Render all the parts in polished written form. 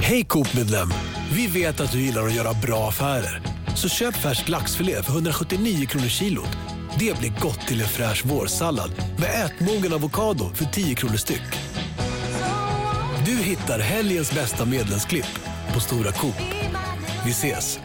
Hej Coop-medlem! Vi vet att du gillar att göra bra affärer. Så köp färsk laxfilé för 179 kronor kilot. Det blir gott till en fräsch vårsallad med ätmogen avokado för 10 kronor styck. Du hittar helgens bästa medlemsklipp på Stora Coop. Vi ses!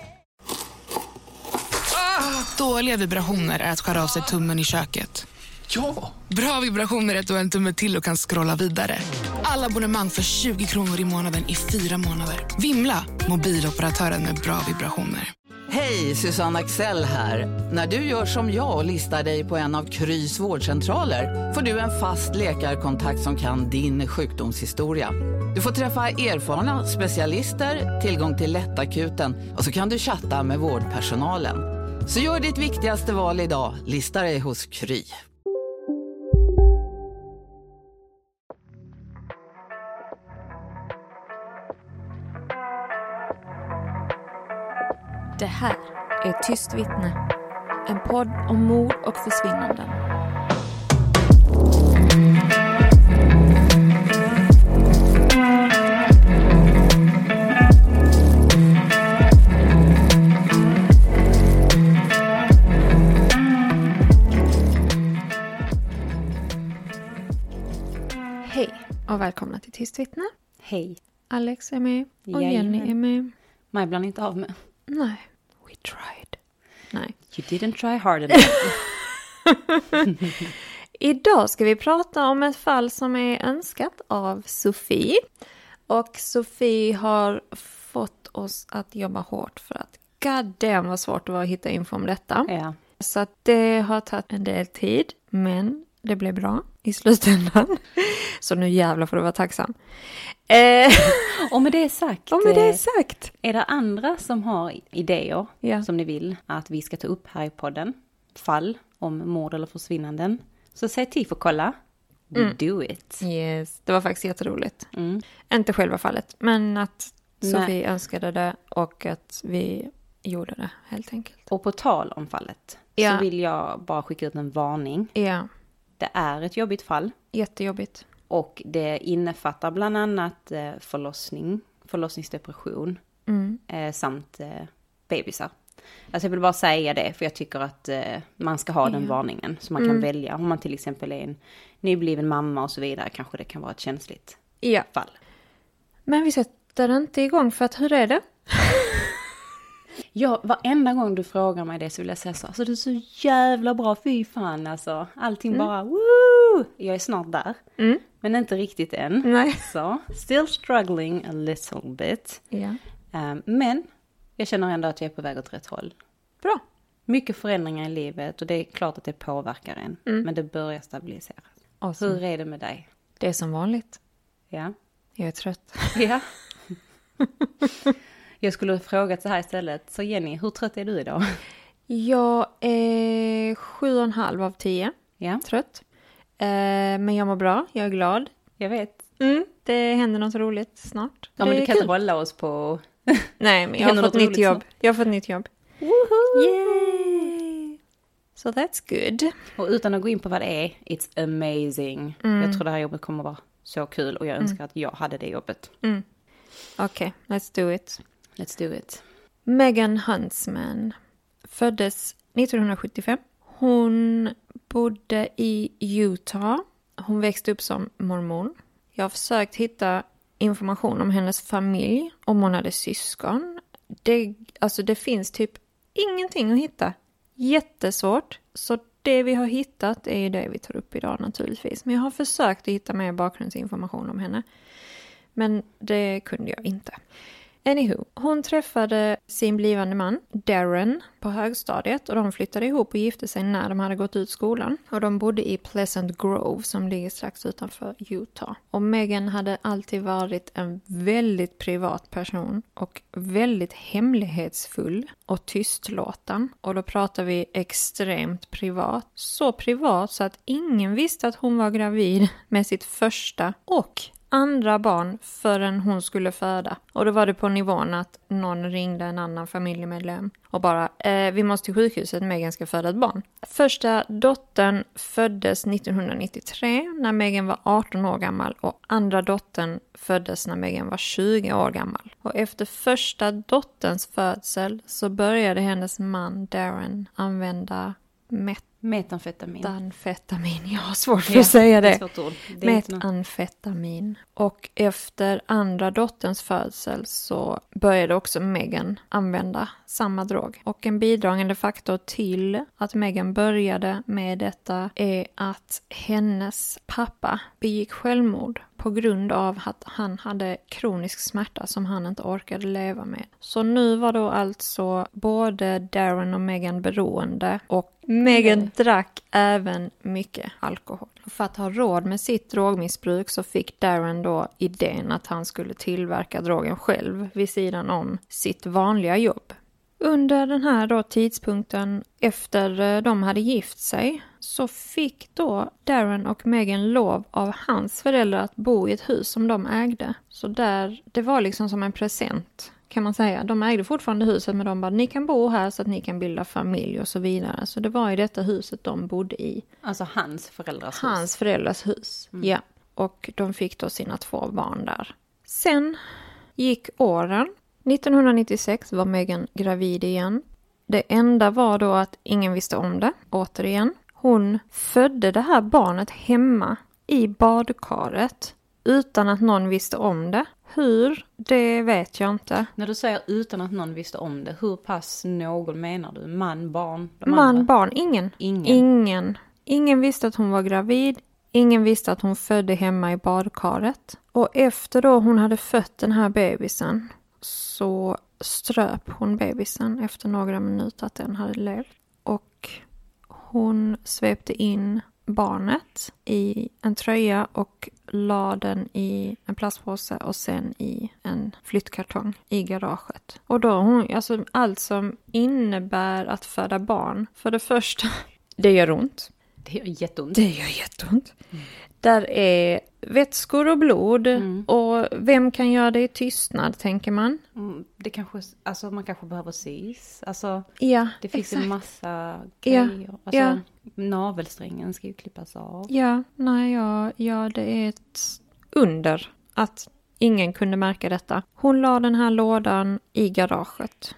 Dåliga vibrationer är att skära av sig tummen i köket. Ja! Bra vibrationer är att du har en tumme till och kan scrolla vidare. Alla abonnemang för 20 kronor i månaden i 4 månader. Vimla! Mobiloperatören med bra vibrationer. Hej, Susanne Axel här. När du gör som jag och listar dig på en av Krys vårdcentraler får du en fast läkarkontakt som kan din sjukdomshistoria. Du får träffa erfarna specialister, tillgång till lättakuten och så kan du chatta med vårdpersonalen. Så gör ditt viktigaste val idag, lista dig hos Kry. Det här är Tyst vittne. En podd om mord och försvinnanden. Hej och välkomna till Tyst vittne. Hej. Alex är med och Jenny är med. Maj bland inte av med. Nej, we tried. Nej. You didn't try hard enough. Idag ska vi prata om ett fall som är önskat av Sofie. Och Sofie har fått oss att jobba hårt för att goddamn vad svårt det var att hitta info om detta. Ja. Så att det har tagit en del tid, men det blev bra i slutändan. Så nu jävlar får du vara tacksam. Och med det sagt. Är det andra som har idéer som ni vill att vi ska ta upp här i podden? Fall om mord eller försvinnanden. Så säg till för kolla. We do it. Yes, det var faktiskt jätteroligt. Inte själva fallet, men att Sofie önskade det och att vi gjorde det helt enkelt. Och på tal om fallet så vill jag bara skicka ut en varning. Ja. Det är ett jobbigt fall. Jättejobbigt. Och det innefattar bland annat förlossningsdepression samt bebisar. Alltså jag vill bara säga det för jag tycker att man ska ha den varningen så man kan välja. Om man till exempel är en nybliven mamma och så vidare kanske det kan vara ett känsligt fall. Men vi sätter inte igång för att hur är det? Ja, varenda gång du frågar mig det så vill jag säga så. Alltså det är så jävla bra, fy fan alltså. Allting bara, woo! Jag är snart där. Men inte riktigt än. Nej. Så, still struggling a little bit. Ja. Men jag känner ändå att jag är på väg åt rätt håll. Bra. Mycket förändringar i livet och det är klart att det påverkar en. Men det börjar stabiliseras. Awesome. Hur är det med dig? Det är som vanligt. Ja. Jag är trött. Ja. Jag skulle ha frågat så här istället. Så Jenny, hur trött är du idag? Jag är 7,5 av 10. Ja. Trött. Men jag mår bra. Jag är glad. Jag vet. Det händer något roligt snart. Ja, men du kan inte hålla oss på... Nej, men jag har fått nytt jobb. Jag har fått nytt jobb. Woohoo! Yay! So that's good. Och utan att gå in på vad det är, it's amazing. Jag tror det här jobbet kommer vara så kul och jag önskar att jag hade det jobbet. Okej, let's do it. Let's do it. Megan Huntsman föddes 1975. Hon bodde i Utah. Hon växte upp som mormon. Jag har försökt hitta information om hennes familj, om hon hade syskon. Det finns typ ingenting att hitta. Jättesvårt. Så det vi har hittat är ju det vi tar upp idag naturligtvis. Men jag har försökt att hitta mer bakgrundsinformation om henne. Men det kunde jag inte. Anywho, hon träffade sin blivande man, Darren, på högstadiet och de flyttade ihop och gifte sig när de hade gått ut skolan. Och de bodde i Pleasant Grove som ligger strax utanför Utah. Och Megan hade alltid varit en väldigt privat person och väldigt hemlighetsfull och tystlåten. Och då pratar vi extremt privat. Så privat så att ingen visste att hon var gravid med sitt första och andra barn förrän hon skulle föda. Och då var det på nivån att någon ringde en annan familjemedlem och bara, vi måste till sjukhuset, Megan ska föda ett barn. Första dottern föddes 1993 när Megan var 18 år gammal och andra dottern föddes när Megan var 20 år gammal. Och efter första dotterns födsel så började hennes man Darren använda metamfetamin. Jag har svårt för att säga det. Metamfetamin. Och efter andra dotterns födsel så började också Megan använda samma drog. Och en bidragande faktor till att Megan började med detta är att hennes pappa begick självmord på grund av att han hade kronisk smärta som han inte orkade leva med. Så nu var då alltså både Darren och Megan beroende och Megan drack även mycket alkohol. För att ha råd med sitt drogmissbruk så fick Darren då idén att han skulle tillverka drogen själv vid sidan om sitt vanliga jobb. Under den här då tidpunkten efter de hade gift sig så fick då Darren och Megan lov av hans föräldrar att bo i ett hus som de ägde. Så det var liksom som en present kan man säga. De ägde fortfarande huset men de bara, ni kan bo här så att ni kan bilda familj och så vidare. Så det var i detta huset de bodde i. Alltså hans föräldrars hus? Hans föräldrars hus, ja. Och de fick då sina 2 barn där. Sen gick åren. 1996 var Megan gravid igen. Det enda var då att ingen visste om det, återigen. Hon födde det här barnet hemma i badkaret utan att någon visste om det. Hur? Det vet jag inte. När du säger utan att någon visste om det, hur pass någon menar du? Man, barn? Barn, ingen. Ingen visste att hon var gravid. Ingen visste att hon födde hemma i badkaret. Och efter då hon hade fött den här bebisen så ströp hon bebisen efter några minuter att den hade levt. Och hon svepte in barnet i en tröja och la den i en plastpåse och sen i en flyttkartong i garaget. Och då alltså allt som innebär att föda barn, för det första, det gör ont. Det gör jätteont. Där är vätskor och blod och vem kan göra det i tystnad, tänker man? Det kanske, alltså man kanske behöver sys. Alltså, ja, det finns exakt. En massa grejer. Ja, alltså, ja. Navelsträngen ska ju klippas av. Ja, det är ett under att ingen kunde märka detta. Hon la den här lådan i garaget.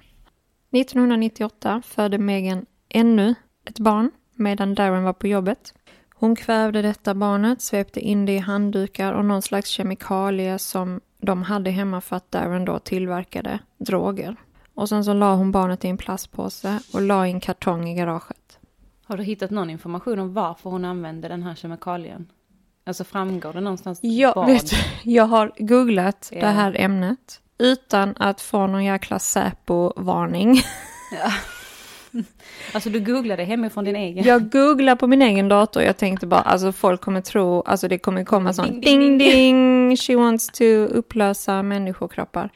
1998 födde Megan ännu ett barn medan Darren var på jobbet. Hon kvävde detta barnet, svepte in det i handdukar och någon slags kemikalie som de hade hemma för att Darren då tillverkade droger. Och sen så la hon barnet i en plastpåse och la i en kartong i garaget. Har du hittat någon information om varför hon använde den här kemikalien? Alltså framgår det någonstans? Jag har googlat det här ämnet utan att få någon jäkla Säpo-varning. Ja. Alltså du googlade hemifrån din egen? Jag googlade på min egen dator. Jag tänkte bara, alltså folk kommer tro, alltså det kommer komma sån ding ding, she wants to upplösa människokroppar.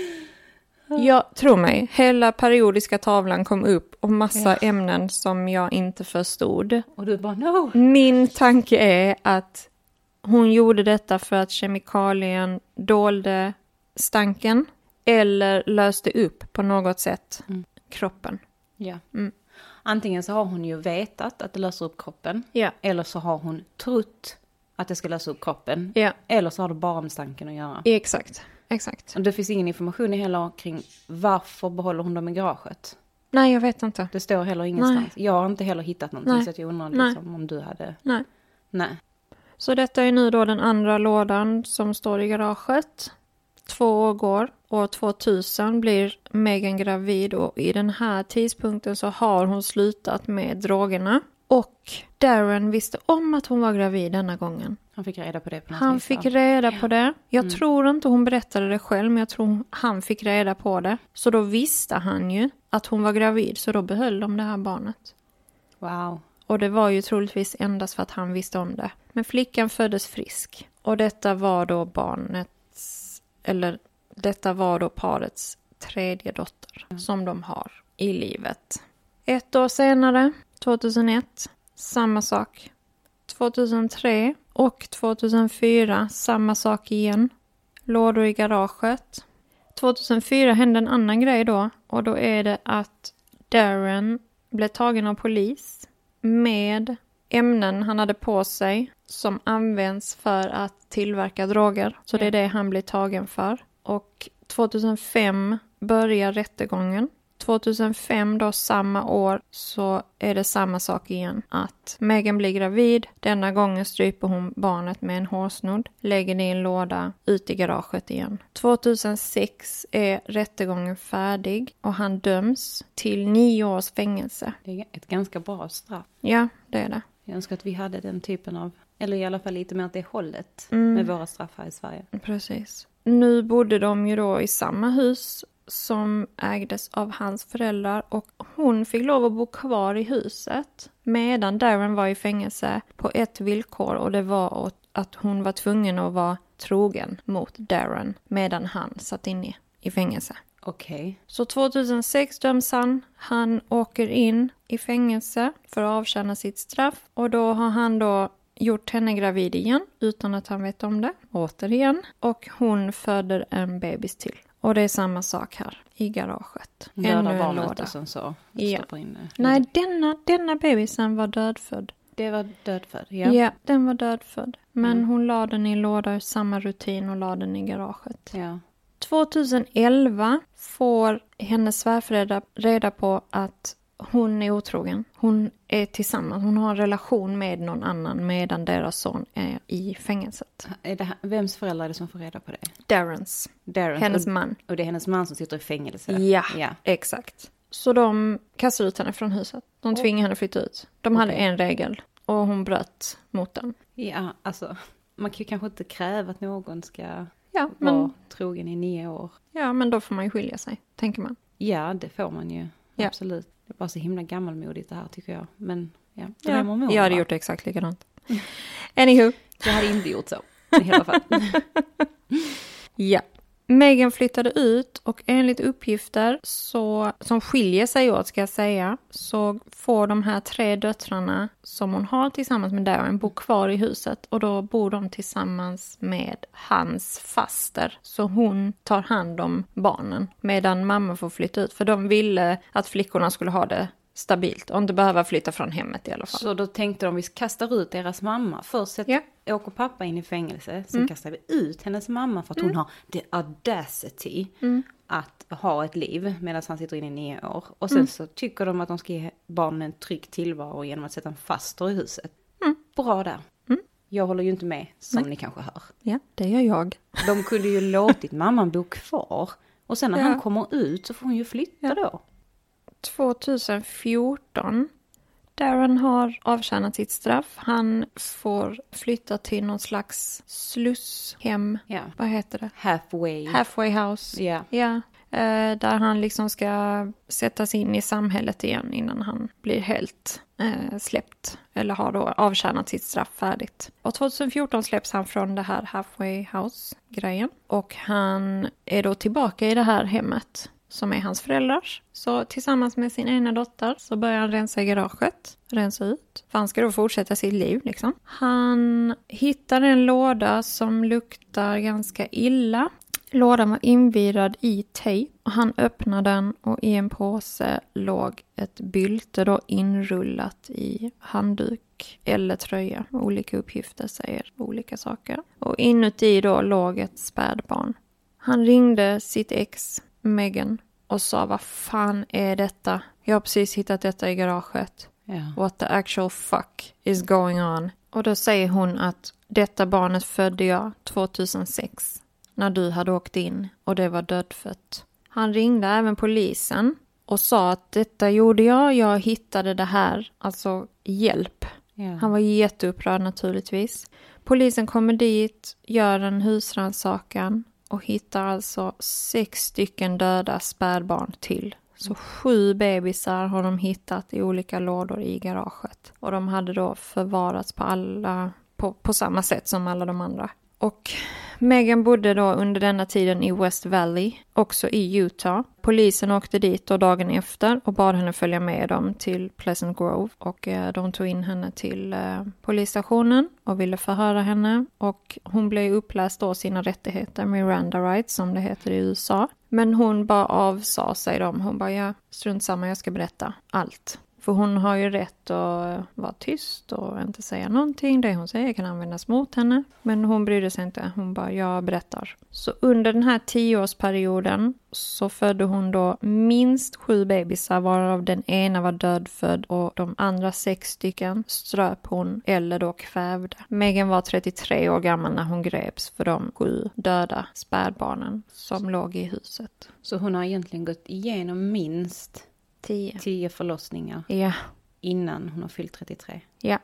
Jag tror mig, hela periodiska tavlan kom upp och massa ämnen som jag inte förstod. Och du bara, no! Min tanke är att hon gjorde detta för att kemikalien dolde stanken eller löste upp på något sätt kroppen. Ja. Antingen så har hon ju vetat att det löser upp kroppen. Ja. Eller så har hon trott att det ska lösa upp kroppen. Ja. Eller så har det bara med stanken att göra. Exakt. Och det finns ingen information heller kring varför behåller hon dem i garaget. Nej, jag vet inte. Det står heller ingenstans. Nej. Jag har inte heller hittat någonting så att jag undrar liksom om du hade... Nej. Så detta är nu då den andra lådan som står i garaget. 2 år går. År 2000 blir Megan gravid och i den här tidpunkten så har hon slutat med drogerna. Och Darren visste om att hon var gravid denna gången. Han fick reda på det på något Han vis, fick reda på det. Jag tror inte hon berättade det själv, men jag tror han fick reda på det. Så då visste han ju att hon var gravid, så då behöll de det här barnet. Wow. Och det var ju troligtvis endast för att han visste om det. Men flickan föddes frisk. Och detta var då detta var då parets 3:e dotter som de har i livet. 1 år senare, 2001, samma sak. 2003 Och 2004, samma sak igen. Lådor i garaget. 2004 hände en annan grej då. Och då är det att Darren blev tagen av polis med ämnen han hade på sig som används för att tillverka droger. Så det är det han blir tagen för. Och 2005 börjar rättegången. 2005 då, samma år, så är det samma sak igen. Att Megan blir gravid. Denna gången stryper hon barnet med en hårsnodd. Lägger det i en låda ut i garaget igen. 2006 är rättegången färdig. Och han döms till 9 års fängelse. Det är ett ganska bra straff. Ja, det är det. Jag önskar att vi hade den typen av, eller i alla fall lite mer åt det hållet med våra straff här i Sverige. Precis. Nu bodde de ju då i samma hus som ägdes av hans föräldrar, och hon fick lov att bo kvar i huset medan Darren var i fängelse på ett villkor, och det var att hon var tvungen att vara trogen mot Darren medan han satt inne i fängelse. Okej. Så 2006 döms han. Han åker in i fängelse för att avtjäna sitt straff, och då har han då gjort henne gravid igen utan att han vet om det, återigen. Och hon föder en bebis till. Och det är samma sak här i garaget. Ännu en låda. Som så. Ja. Nej, denna bebisen var dödfödd. Det var dödfödd, ja. Ja, den var dödfödd. Men hon la den i en låda, samma rutin, och la den i garaget. Ja. 2011 får hennes svärföräldrar reda på att hon är otrogen. Hon är tillsammans. Hon har en relation med någon annan medan deras son är i fängelset. Vems föräldrar är det som får reda på det? Darrens. Hennes man. Och det är hennes man som sitter i fängelse? Ja, exakt. Så de kastar ut henne från huset. De tvingar henne att flytta ut. De hade en regel och hon bröt den. Ja, alltså man kan ju kanske inte kräva att någon ska vara trogen i 9 år. Ja, men då får man ju skilja sig, tänker man. Ja, det får man ju. Ja. Absolut. Det är bara så himla gammalmodigt det här, tycker jag. Men jag hade gjort exakt likadant. Anywho. Jag hade inte gjort så i hela fall. Ja. Megan flyttade ut, och enligt uppgifter som skiljer sig åt, ska jag säga, så får de här 3 döttrarna som hon har tillsammans med Darren bo kvar i huset, och då bor de tillsammans med hans faster. Så hon tar hand om barnen medan mamma får flytta ut, för de ville att flickorna skulle ha det stabilt och inte behöva flytta från hemmet i alla fall. Så då tänkte de, vi kastar ut deras mamma. Först åker pappa in i fängelse. Sen kastar vi ut hennes mamma för att hon har the audacity att ha ett liv medan han sitter inne i 9 år. Och sen så tycker de att de ska ge barnen en trygg tillvaro genom att sätta en faster i huset. Bra där. Jag håller ju inte med, som ni kanske hör. Ja, det gör jag. De kunde ju låtit mamman bo kvar. Och sen när han kommer ut så får hon ju flytta då. 2014. Darren har avtjänat sitt straff. Han får flytta till någon slags slusshem. Ja. Vad heter det? Halfway house. Ja. Ja. Där han liksom ska sättas in i samhället igen innan han blir helt släppt. Eller har då avtjänat sitt straff färdigt. Och 2014 släpps han från det här halfway house-grejen. Och han är då tillbaka i det här hemmet som är hans föräldrars. Så tillsammans med sin ena dotter så börjar han rensa i garaget. Rensa ut. För han ska då fortsätta sitt liv liksom. Han hittar en låda som luktar ganska illa. Lådan var invirad i tejp. Han öppnade den, och i en påse låg ett bylte då inrullat i handduk eller tröja. Olika uppgifter säger olika saker. Och inuti då låg ett spädbarn. Han ringde sitt ex Megan och sa, vad fan är detta? Jag har precis hittat detta i garaget. What the actual fuck is going on? Och då säger hon att detta barnet födde jag 2006 när du hade åkt in och det var dödfött. Han ringde även polisen och sa att detta gjorde jag hittade det här, alltså hjälp. Han var jätteupprörd naturligtvis. Polisen kommer dit, gör en husrannsakan och hittar alltså 6 stycken döda spädbarn till. Så 7 bebisar har de hittat i olika lådor i garaget. Och de hade då förvarats på samma sätt som alla de andra. Och Megan bodde då under denna tiden i West Valley, också i Utah. Polisen åkte dit då dagen efter och bad henne följa med dem till Pleasant Grove. Och de tog in henne till polisstationen och ville förhöra henne. Och hon blev uppläst då sina rättigheter, Miranda rights som det heter i USA. Men hon bara avsade sig dem. Hon bara, ja, strunt samma, jag ska berätta allt. För hon har ju rätt att vara tyst och inte säga någonting. Det hon säger kan användas mot henne. Men hon brydde sig inte. Hon bara, jag berättar. Så under den här 10-årsperioden så födde hon då minst 7 bebisar, varav den ena var dödfödd och de andra 6 stycken ströp hon eller då kvävde. Megan var 33 år gammal när hon greps för de 7 döda spädbarnen som låg i huset. Så hon har egentligen gått igenom minst 10 förlossningar innan hon har fyllt 33. Ja.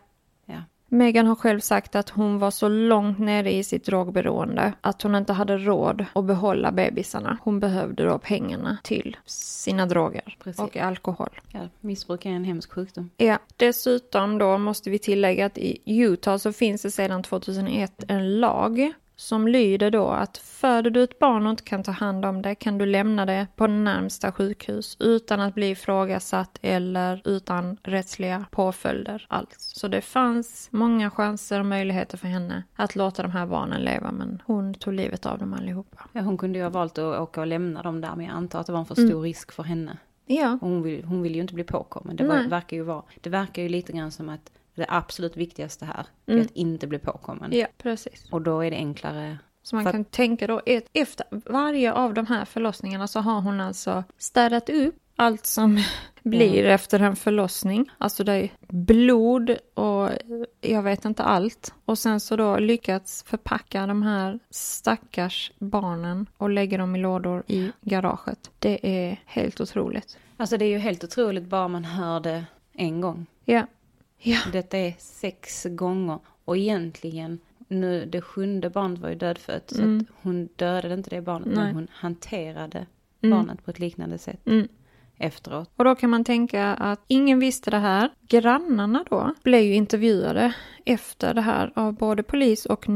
Megan har själv sagt att hon var så långt nere i sitt drogberoende att hon inte hade råd att behålla bebisarna. Hon behövde då pengarna till sina droger. Precis. Och alkohol. Ja, missbruk är en hemsk sjukdom. Ja, dessutom då måste vi tillägga att i Utah så finns det sedan 2001 en lag som lyder då att föder du ett barn och inte kan ta hand om det kan du lämna det på närmsta sjukhus utan att bli ifrågasatt eller utan rättsliga påföljder alls. Så det fanns många chanser och möjligheter för henne att låta de här barnen leva, men hon tog livet av dem allihopa. Ja, hon kunde ju ha valt att åka och lämna dem där, men jag antar att det var en för stor risk för henne. Ja. Hon vill ju inte bli påkommen. Det verkar ju lite grann som att det absolut viktigaste här är att inte bli påkommen. Ja, precis. Och då är det enklare. Så man kan tänka då, efter varje av de här förlossningarna så har hon alltså städat upp allt som blir efter en förlossning. Alltså det är blod och jag vet inte allt. Och sen så då lyckats förpacka de här stackars barnen och lägga dem i lådor i garaget. Det är helt otroligt. Alltså det är ju helt otroligt bara man hör det en gång. Ja. Detta är 6 gånger. Och egentligen, nu det 7:e barnet var ju dödfött. Så att hon dödade inte det barnet. Men hon hanterade barnet på ett liknande sätt efteråt. Och då kan man tänka att ingen visste det här. Grannarna då blev ju intervjuade efter det här av både polis och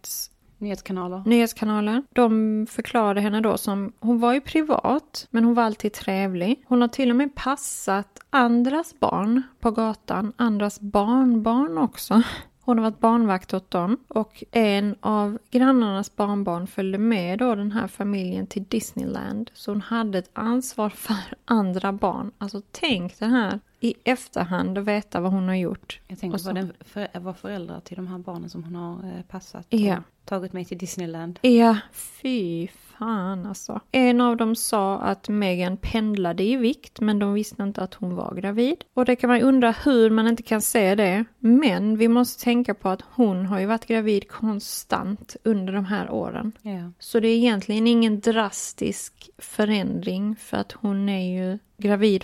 nyhetskanaler. De förklarade henne då som, hon var ju privat men hon var alltid trevlig. Hon har till och med passat andras barn på gatan, andras barnbarn också. Hon har varit barnvakt åt dem och en av grannarnas barnbarn följde med då den här familjen till Disneyland. Så hon hade ett ansvar för andra barn. Alltså tänk det här i efterhand och veta vad hon har gjort. Jag tänker på var föräldrar till de här barnen som hon har passat och tagit med till Disneyland. Ja, fy fan alltså. En av dem sa att Megan pendlade i vikt men de visste inte att hon var gravid. Och det kan man undra hur man inte kan se det. Men vi måste tänka på att hon har ju varit gravid konstant under de här åren. Ja. Så det är egentligen ingen drastisk förändring för att hon är ju gravid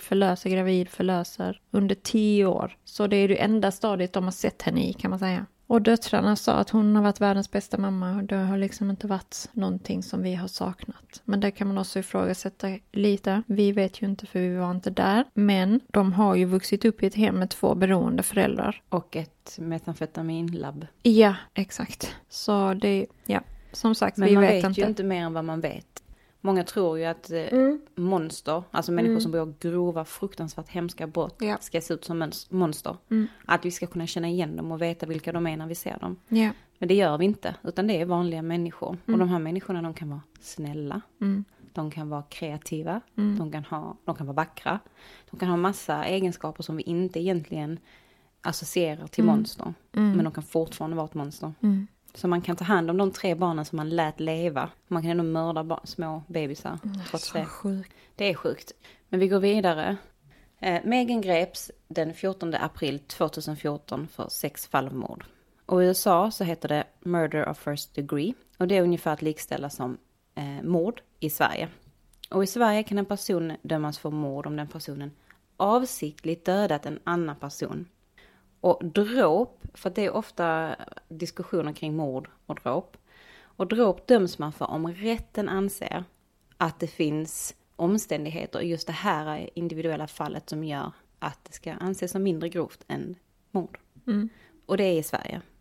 förlöser under 10 år. Så det är det enda stadiet de har sett henne i kan man säga. Och döttrarna sa att hon har varit världens bästa mamma och det har liksom inte varit någonting som vi har saknat. Men det kan man också ifrågasätta lite. Vi vet ju inte för vi var inte där. Men de har ju vuxit upp i ett hem med 2 beroende föräldrar. Och ett metamfetaminlabb. Ja, exakt. Så det, som sagt, men vi man vet ju inte mer än vad man vet. Många tror ju att monster, alltså människor som begår grova, fruktansvärt hemska brott ska se ut som monster. Att vi ska kunna känna igen dem och veta vilka de är när vi ser dem. Ja. Men det gör vi inte, utan det är vanliga människor. Och de här människorna, de kan vara snälla, de kan vara kreativa, de kan vara vackra. De kan ha massa egenskaper som vi inte egentligen associerar till monster. Men de kan fortfarande vara ett monster. Så man kan ta hand om de 3 barnen som man lät leva. Man kan ändå mörda små bebisar. Trots det. Sjukt. Det är sjukt. Men vi går vidare. Megan greps den 14 april 2014 för 6 fall av mord. Och i USA så heter det murder of first degree. Och det är ungefär att likställa som mord i Sverige. Och i Sverige kan en person dömas för mord om den personen avsiktligt dödat en annan person. Och dråp, för det är ofta diskussioner kring mord och dråp. Och dråp döms man för om rätten anser att det finns omständigheter i just det här individuella fallet som gör att det ska anses som mindre grovt än mord. Och det är i Sverige.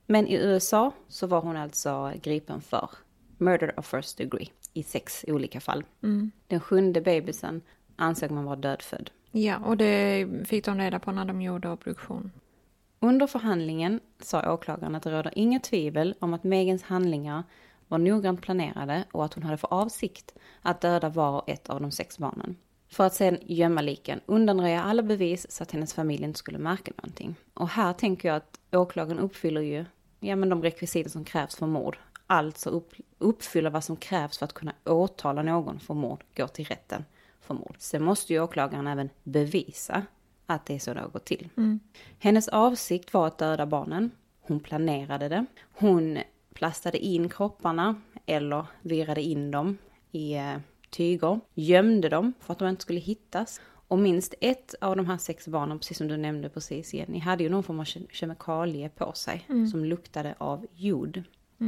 Men i USA så var hon alltså gripen för murder of first degree i 6 olika fall. Den 7:e bebisen ansåg man vara dödfödd. Ja, och det fick de reda på när de gjorde obduktion. Under förhandlingen sa åklagaren att det råder inga tvivel om att Megans handlingar var noggrant planerade och att hon hade för avsikt att döda var och ett av de 6 barnen. För att sedan gömma liken, undanröja alla bevis så att hennes familj inte skulle märka någonting. Och här tänker jag att åklagaren uppfyller ju de rekvisiter som krävs för mord. Alltså uppfyller vad som krävs för att kunna åtala någon för mord, gå till rätten för mord. Sen måste ju åklagaren även bevisa att det är så det har gått till. Hennes avsikt var att döda barnen. Hon planerade det. Hon plastade in kropparna eller virade in dem i tyger. Gömde dem för att de inte skulle hittas. Och minst ett av de här 6 barnen, precis som du nämnde precis Jenny, hade ju någon form av kemikalie på sig som luktade av jod.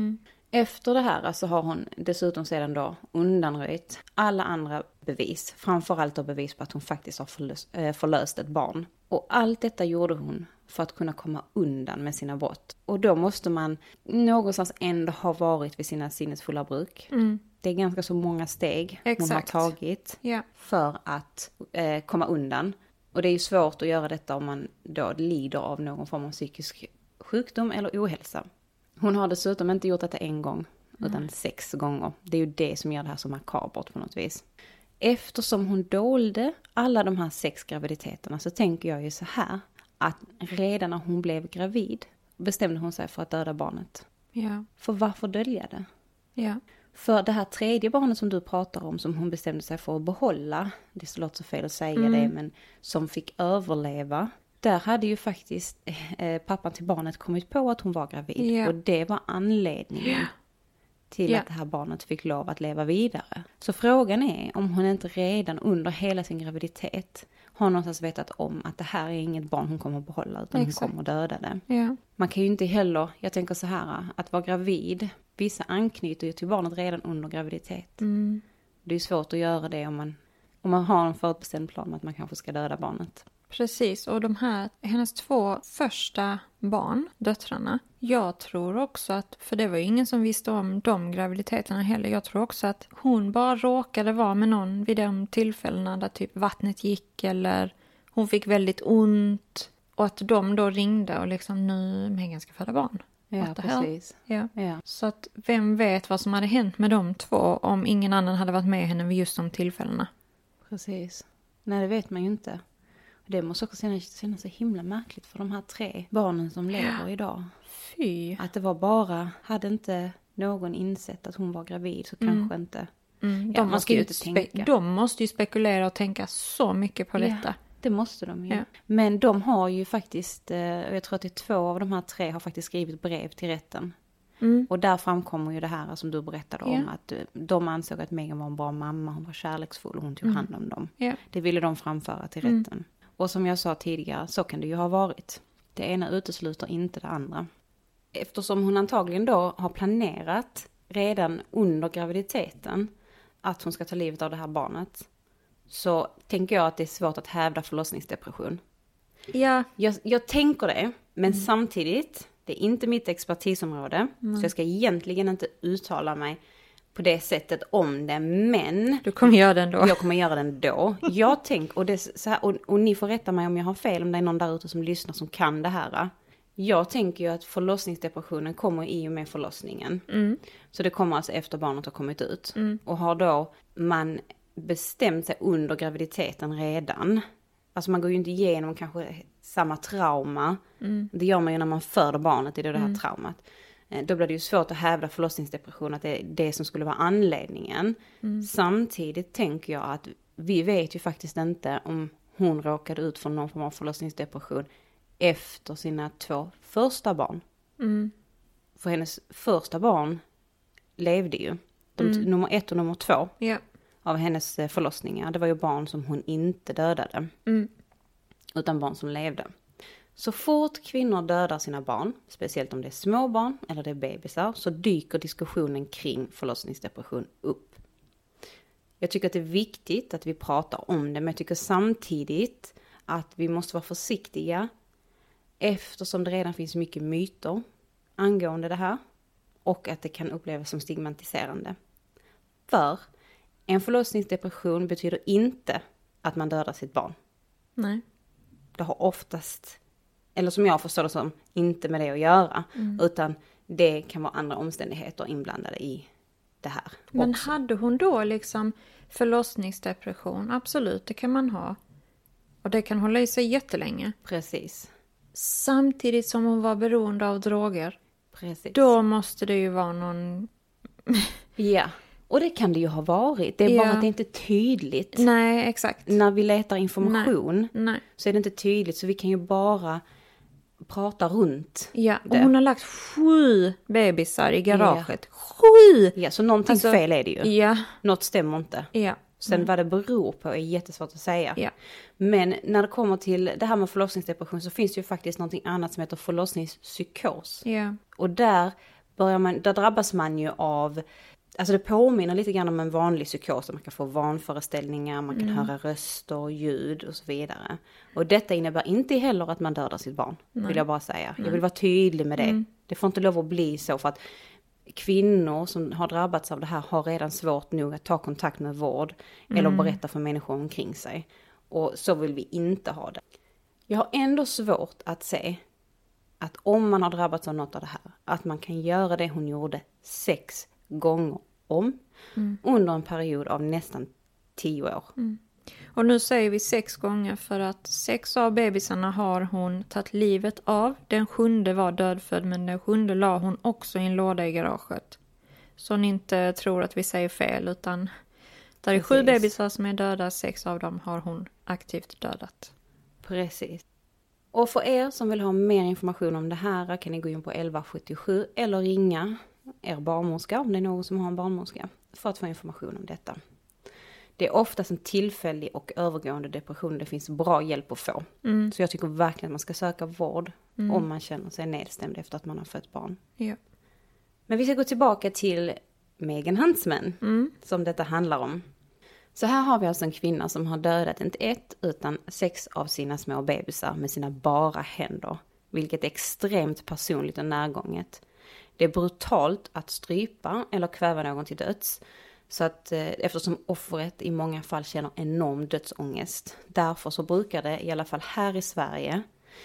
Efter det här så har hon dessutom sedan då undanröjt alla andra bevis. Framförallt då bevis på att hon faktiskt har förlöst ett barn. Och allt detta gjorde hon för att kunna komma undan med sina brott. Och då måste man någonstans ändå ha varit vid sina sinnesfulla bruk. Det är ganska så många steg hon har tagit för att komma undan. Och det är ju svårt att göra detta om man då lider av någon form av psykisk sjukdom eller ohälsa. Hon har dessutom inte gjort detta en gång, utan 6 gånger. Det är ju det som gör det här så makabert på något vis. Eftersom hon dolde alla de här 6 graviditeterna så tänker jag ju så här. Att redan när hon blev gravid bestämde hon sig för att döda barnet. Ja. För varför dölja det? Ja. För det här 3:e barnet som du pratar om, som hon bestämde sig för att behålla, det låter så fel att säga det, men som fick överleva. Där hade ju faktiskt pappan till barnet kommit på att hon var gravid. Ja. Och det var anledningen till att det här barnet fick lov att leva vidare. Så frågan är om hon inte redan under hela sin graviditet har någonstans vetat om att det här är inget barn hon kommer att behålla, utan hon kommer att döda det. Ja. Man kan ju inte heller, jag tänker så här, att vara gravid, vissa anknyter ju till barnet redan under graviditet. Det är svårt att göra det om man har en förutbestämd plan om att man kanske ska döda barnet. Precis, och hennes 2 första barn, döttrarna, jag tror också att, för det var ju ingen som visste om de graviditeterna heller, jag tror också att hon bara råkade vara med någon vid de tillfällena där typ vattnet gick eller hon fick väldigt ont och att de då ringde och liksom nu Megan ska föda barn. Ja, precis. Ja. Så att vem vet vad som hade hänt med de 2 om ingen annan hade varit med henne vid just de tillfällena. Precis. Nej, det vet man ju inte. Det måste också kännas så himla märkligt för de här 3 barnen som lever idag. Fy. Att det var bara, hade inte någon insett att hon var gravid så kanske inte. De måste ju spekulera och tänka så mycket på detta. Det måste de ju. Ja. Men de har ju faktiskt, jag tror att det är 2 av de här 3 har faktiskt skrivit brev till rätten. Och där framkommer ju det här som du berättade om. Att de ansåg att Megan var en bra mamma, hon var kärleksfull och hon tog hand om dem. Det ville de framföra till rätten. Och som jag sa tidigare, så kan det ju ha varit. Det ena utesluter inte det andra. Eftersom hon antagligen då har planerat redan under graviditeten att hon ska ta livet av det här barnet, så tänker jag att det är svårt att hävda förlossningsdepression. Ja. Jag tänker det, men samtidigt, det är inte mitt expertisområde, så jag ska egentligen inte uttala mig på det sättet om det, men du kommer göra det ändå. Jag kommer göra det ändå. Jag tänker, och, och ni får rätta mig om jag har fel, om det är någon där ute som lyssnar som kan det här. Jag tänker ju att förlossningsdepressionen kommer i och med förlossningen. Så det kommer alltså efter barnet har kommit ut. Och har då man bestämt sig under graviditeten redan. Alltså man går ju inte igenom kanske samma trauma. Det gör man ju när man föder barnet i det här traumat. Då blir det ju svårt att hävda förlossningsdepression, att det är det som skulle vara anledningen. Samtidigt tänker jag att vi vet ju faktiskt inte om hon råkade ut för någon form av förlossningsdepression efter sina 2 första barn. För hennes första barn levde ju. Nummer 1 och nummer 2 av hennes förlossningar. Det var ju barn som hon inte dödade. Utan barn som levde. Så fort kvinnor dödar sina barn, speciellt om det är små barn eller det är bebisar, så dyker diskussionen kring förlossningsdepression upp. Jag tycker att det är viktigt att vi pratar om det, men jag tycker samtidigt att vi måste vara försiktiga eftersom det redan finns mycket myter angående det här och att det kan upplevas som stigmatiserande. För en förlossningsdepression betyder inte att man dödar sitt barn. Nej. Det har oftast, eller som jag förstår det som, inte med det att göra. Utan det kan vara andra omständigheter inblandade i det här. Men också. hade hon då liksom förlossningsdepression? Absolut, det kan man ha. Och det kan hålla i sig jättelänge. Precis. Samtidigt som hon var beroende av droger. Precis. Då måste det ju vara någon... Ja, och det kan det ju ha varit. Det är bara att det inte är tydligt. Nej, exakt. När vi letar information Nej. så är det inte tydligt. Så vi kan ju bara prata runt Ja, och det. hon har lagt 7 bebisar i garaget. 7! Ja, så någonting fel är det ju. Ja. Något stämmer inte. Ja. Sen vad det beror på är jättesvårt att säga. Ja. Men när det kommer till det här med förlossningsdepression så finns det ju faktiskt någonting annat som heter förlossningspsykos. Ja. Och där drabbas man ju av, alltså det påminner lite grann om en vanlig psykos. Man kan få vanföreställningar, man kan höra röster, ljud och så vidare. Och detta innebär inte heller att man dödar sitt barn, vill jag bara säga. Jag vill vara tydlig med det. Det får inte lov att bli så, för att kvinnor som har drabbats av det här har redan svårt nog att ta kontakt med vård eller berätta för människor omkring sig. Och så vill vi inte ha det. Jag har ändå svårt att se att om man har drabbats av något av det här, att man kan göra det hon gjorde 6 gånger om under en period av nästan 10 år. Och nu säger vi 6 gånger för att 6 av bebisarna har hon tagit livet av. Den 7:e var dödfödd, men den 7:e la hon också i en låda i garaget. Så ni inte tror att vi säger fel, utan där är 7 bebisar som är döda, 6 av dem har hon aktivt dödat. Precis. Och för er som vill ha mer information om det här kan ni gå in på 1177 eller ringa er barnmorska, om det är någon som har en barnmorska, för att få information om detta. Det är oftast en tillfällig och övergående depression. Det finns bra hjälp att få. Så jag tycker verkligen att man ska söka vård om man känner sig nedstämd efter att man har fött barn. Ja. Men vi ska gå tillbaka till Megan Huntsman, som detta handlar om. Så här har vi alltså en kvinna som har dödat inte 1 utan 6 av sina små bebisar med sina bara händer. Vilket är extremt personligt och närgånget. Det är brutalt att strypa eller kväva någon till döds. Så att eftersom offret i många fall känner enorm dödsångest. Därför så brukar det, i alla fall här i Sverige,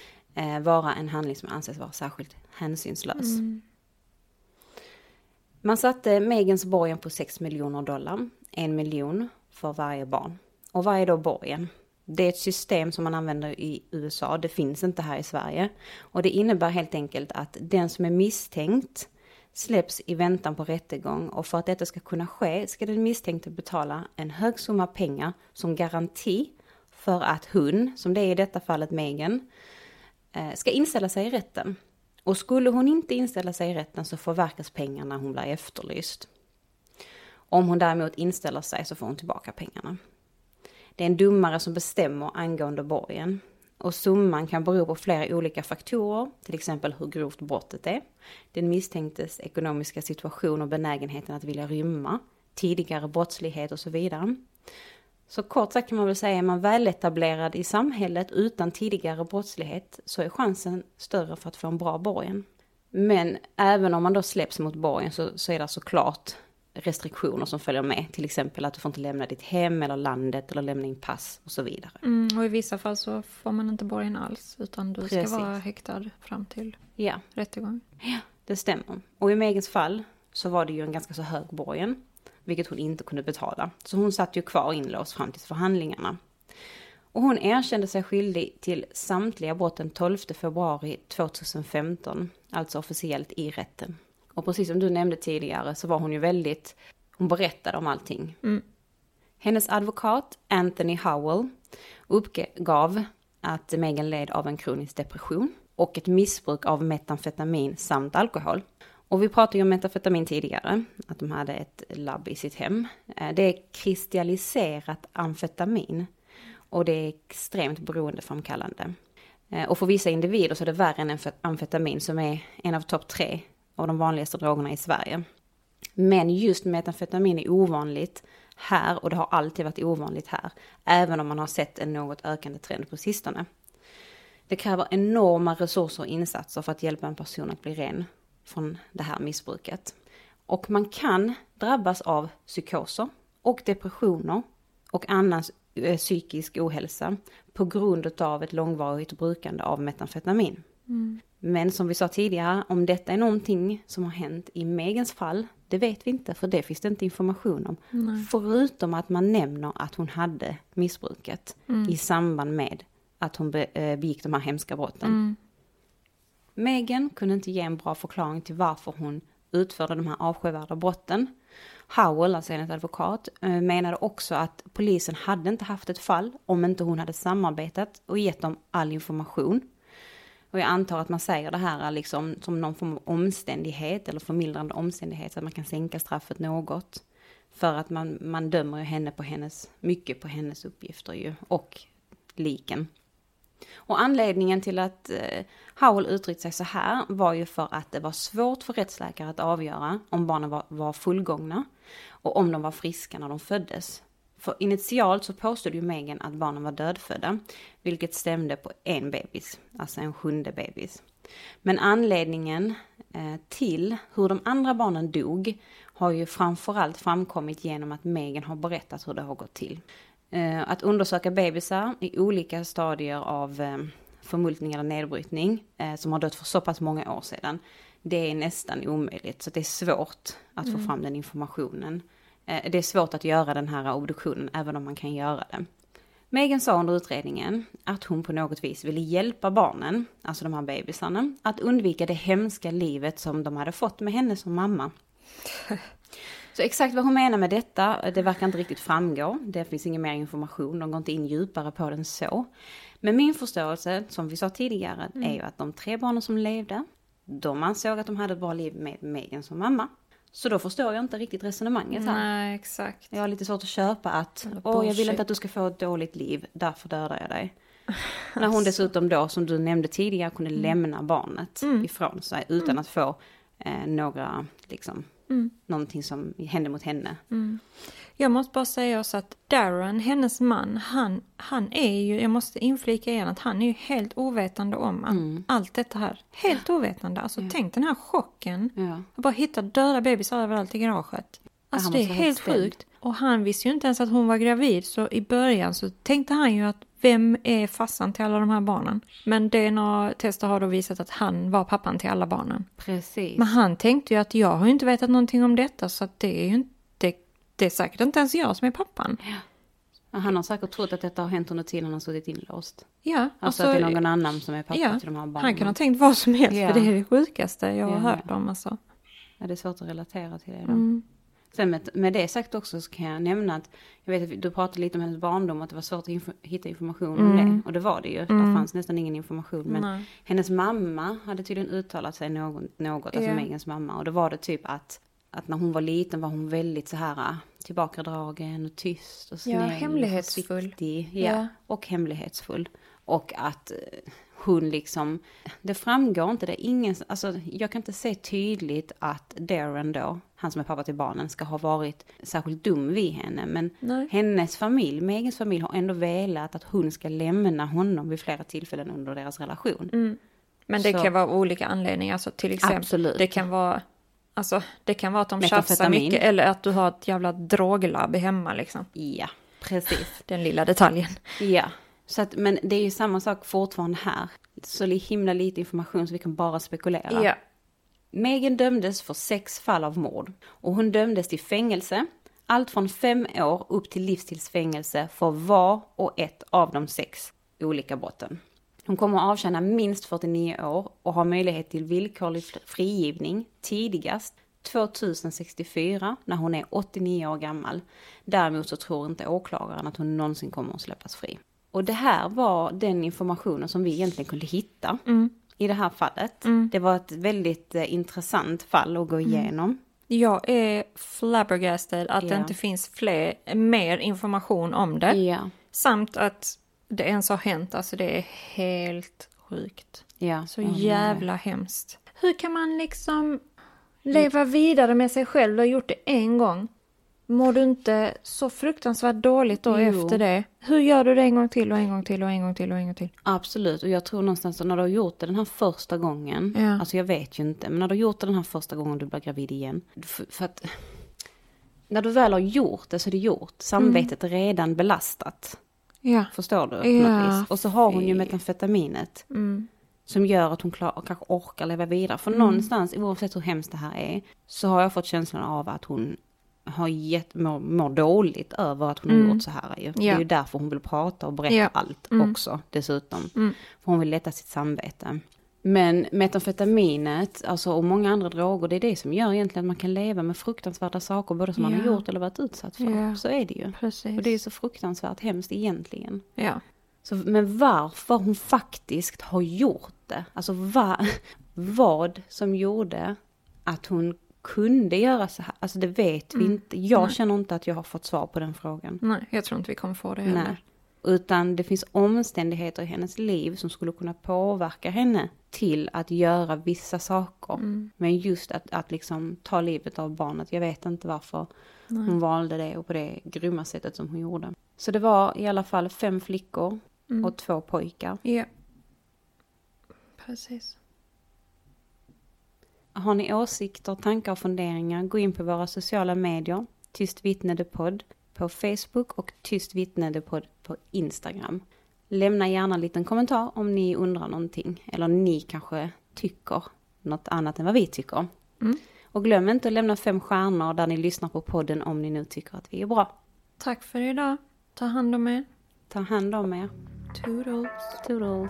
vara en handling som anses vara särskilt hänsynslös. Man satte Megans borgen på $6 miljoner, 1 miljon för varje barn. Och vad är då borgen? Det är ett system som man använder i USA, det finns inte här i Sverige. Och det innebär helt enkelt att den som är misstänkt släpps i väntan på rättegång, och för att detta ska kunna ske ska den misstänkte betala en hög summa pengar som garanti för att hon, som det är i detta fallet Megan, ska inställa sig i rätten. Och skulle hon inte inställa sig i rätten så förverkas pengarna när hon blir efterlyst. Om hon däremot inställer sig så får hon tillbaka pengarna. Det är en domare som bestämmer angående borgen. Och summan kan bero på flera olika faktorer, till exempel hur grovt brottet är, den misstänktes ekonomiska situation och benägenheten att vilja rymma, tidigare brottslighet och så vidare. Så kort sagt kan man väl säga, är man väletablerad i samhället utan tidigare brottslighet så är chansen större för att få en bra borgen. Men även om man då släpps mot borgen så är det såklart restriktioner som följer med. Till exempel att du får inte lämna ditt hem eller landet eller lämna in pass och så vidare. Och i vissa fall så får man inte borgen alls, utan du ska vara häktad fram till rättegång. Ja, det stämmer. Och i Megans fall så var det ju en ganska så hög borgen, vilket hon inte kunde betala. Så hon satt ju kvar inlåst fram till förhandlingarna. Och hon erkände sig skyldig till samtliga brott den 12 februari 2015, alltså officiellt i rätten. Och precis som du nämnde tidigare så var hon ju hon berättade om allting. Hennes advokat Anthony Howell uppgav att Megan led av en kronisk depression och ett missbruk av metamfetamin samt alkohol. Och vi pratade ju om metamfetamin tidigare, att de hade ett labb i sitt hem. Det är kristalliserat amfetamin och det är extremt beroendeframkallande. Och för vissa individer så är det värre än amfetamin, som är en av topp 3 av de vanligaste drogerna i Sverige. Men just metamfetamin är ovanligt här, och det har alltid varit ovanligt här, även om man har sett en något ökande trend på sistone. Det kräver enorma resurser och insatser för att hjälpa en person att bli ren. från det här missbruket. Och man kan drabbas av psykoser och depressioner och annan psykisk ohälsa på grund av ett långvarigt brukande av metamfetamin. Men som vi sa tidigare, om detta är någonting som har hänt i Megans fall, det vet vi inte, för det finns det inte information om. Förutom att man nämner att hon hade missbruket i samband med att hon begick de här hemska brotten. Megan kunde inte ge en bra förklaring till varför hon utförde de här avskyvärda brotten. Howell, alltså hennes advokat, menade också att polisen hade inte haft ett fall om inte hon hade samarbetat och gett dem all information. Och jag antar att man säger det här liksom som någon form av omständighet eller förmildrande omständighet, så att man kan sänka straffet något. För att man dömer ju henne på mycket på hennes uppgifter ju, och liken. Och anledningen till att Howell uttryckt sig så här var ju för att det var svårt för rättsläkare att avgöra om barnen var fullgångna och om de var friska när de föddes. För initialt så påstod ju Megan att barnen var dödfödda, vilket stämde på en bebis, alltså en 7:e bebis. Men anledningen till hur de andra barnen dog har ju framförallt framkommit genom att Megan har berättat hur det har gått till. Att undersöka bebisar i olika stadier av förmultning eller nedbrytning som har dött för så pass många år sedan, det är nästan omöjligt. Så det är svårt att få fram den informationen. Det är svårt att göra den här obduktionen även om man kan göra det. Megan sa under utredningen att hon på något vis ville hjälpa barnen, alltså de här bebisarna, att undvika det hemska livet som de hade fått med henne som mamma. Så exakt vad hon menar med detta, det verkar inte riktigt framgå. Det finns ingen mer information, de går inte in djupare på den så. Men min förståelse, som vi sa tidigare, är ju att de 3 barnen som levde, de ansåg att de hade ett bra liv med Megan som mamma. Så då förstår jag inte riktigt resonemanget här. Nej, exakt. Jag har lite svårt att köpa att, jag vill inte att du ska få ett dåligt liv, därför dödar jag dig. När hon dessutom då, som du nämnde tidigare, kunde lämna barnet ifrån sig utan att få några, liksom, någonting som hände mot henne. Jag måste bara säga också att Darren, hennes man, han är ju, jag måste inflika igen att han är ju helt ovetande om allt detta här. Helt ovetande. Alltså tänk den här chocken. Att bara hitta döda bebisar överallt i garaget. Alltså det är helt sjukt. Och han visste ju inte ens att hon var gravid, så i början så tänkte han ju att vem är farsan till alla de här barnen? Men DNA-tester har då visat att han var pappan till alla barnen. Precis. Men han tänkte ju att jag har ju inte vetat någonting om detta, så att det är ju inte, det är säkert inte ens jag som är pappan. Ja. Han har säkert trott att detta har hänt under tiden han har suttit inlåst. Ja. Alltså att det är någon annan som är pappa till de här barnen. Han kan ha tänkt vad som helst, för det är det sjukaste jag har hört om. Alltså. Ja, det är svårt att relatera till det då. Sen med det sagt också så kan jag nämna att, jag vet att du pratade lite om hennes barndom, att det var svårt att hitta information om det. Och det var det ju. Det fanns nästan ingen information. Men hennes mamma hade tydligen uttalat sig något alltså Megans mamma. Och då var det typ att när hon var liten var hon väldigt så här tillbakadragen och tyst och snäll. Ja, hemlighetsfull. Och hemlighetsfull. Och att hon liksom, det framgår inte, det är ingen, alltså jag kan inte se tydligt att Darren då, han som är pappa till barnen, ska ha varit särskilt dum vid henne. Men hennes familj, Megans familj, har ändå velat att hon ska lämna honom vid flera tillfällen under deras relation. Men det kan vara olika anledningar, alltså till exempel. Absolut. Det kan vara att de tjafsar mycket, eller att du har ett jävla droglabb hemma liksom. Ja, precis. Den lilla detaljen. Ja. Så att, men det är ju samma sak fortfarande här. Så himla lite information så vi kan bara spekulera. Ja. Megan dömdes för 6 fall av mord. Och hon dömdes till fängelse. Allt från 5 år upp till livstidsfängelse för var och ett av de 6 olika brotten. Hon kommer att avtjäna minst 49 år och har möjlighet till villkorlig frigivning tidigast 2064 när hon är 89 år gammal. Däremot så tror inte åklagaren att hon någonsin kommer att släppas fri. Och det här var den informationen som vi egentligen kunde hitta i det här fallet. Det var ett väldigt intressant fall att gå igenom. Jag är flabbergasted att det inte finns mer information om det. Ja. Samt att det ens har hänt. Alltså det är helt sjukt. Ja. Så jävla hemskt. Hur kan man liksom leva vidare med sig själv? Du har gjort det en gång. Mår du inte så fruktansvärt dåligt då efter det? Hur gör du det en gång till och en gång till och en gång till och en gång till? Absolut, och jag tror någonstans att när du har gjort det den här första gången, alltså jag vet ju inte, men när du har gjort det den här första gången du blir gravid igen, för att när du väl har gjort det så är det gjort. Samvetet är redan belastat. Ja. Förstår du? Ja. Och så har hon ju metamfetaminet. Som gör att hon kanske orkar leva vidare. För någonstans, oavsett hur hemskt det här är, så har jag fått känslan av att hon har mår dåligt över att hon har gjort så här. Ju. Ja. Det är ju därför hon vill prata och berätta allt också dessutom. För hon vill lätta sitt samvete. Men metamfetaminet, alltså, och många andra droger, det är det som gör egentligen att man kan leva med fruktansvärda saker, både som man har gjort eller varit utsatt för. Ja. Så är det ju. Precis. Och det är så fruktansvärt hemskt egentligen. Ja. Men varför hon faktiskt har gjort det, alltså vad som gjorde att hon kunde göra så här, alltså det vet vi inte. Jag känner inte att jag har fått svar på den frågan. Nej, jag tror inte vi kommer få det heller. Nej. Utan det finns omständigheter i hennes liv som skulle kunna påverka henne till att göra vissa saker. Men just att liksom ta livet av barnet, jag vet inte varför hon valde det och på det grymma sättet som hon gjorde. Så det var i alla fall 5 flickor och 2 pojkar. Ja. Precis. Har ni åsikter, tankar och funderingar, gå in på våra sociala medier. Tyst vittne podd på Facebook och Tyst vittne podd på Instagram. Lämna gärna en liten kommentar om ni undrar någonting. Eller ni kanske tycker något annat än vad vi tycker. Och glöm inte att lämna 5 stjärnor där ni lyssnar på podden om ni nu tycker att vi är bra. Tack för idag. Ta hand om er. Ta hand om er. Toodles. Toodles.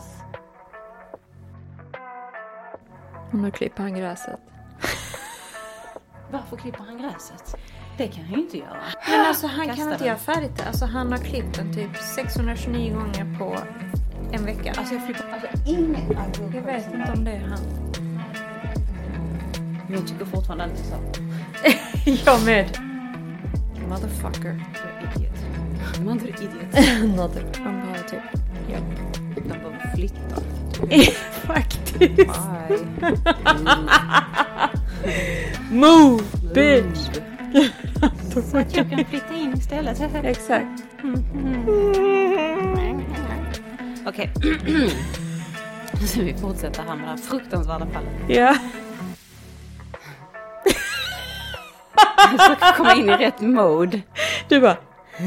Och nu klipper han gräset. Varför klipper han gräset? Det kan han ju inte göra. Men alltså han kan inte göra färdigt det. Alltså han har klippt den typ 629 gånger på en vecka. Alltså jag flippar. Alltså ingen. Jag vet inte om det är han. Jag tycker fortfarande alltid så. Jag med. Motherfucker. Mother idiot. Mother. Han bara typ. Ja. De bara flyttar. Faktiskt. Move, bitch. Så att jag kan flytta in istället. Exakt. Okej. Så vi fortsätter här med det här fruktansvärda fallet. Ja. Jag ska komma in i rätt mode. Du bara.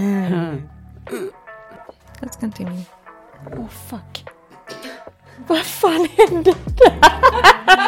Let's continue. Oh fuck. Vad fan hände där?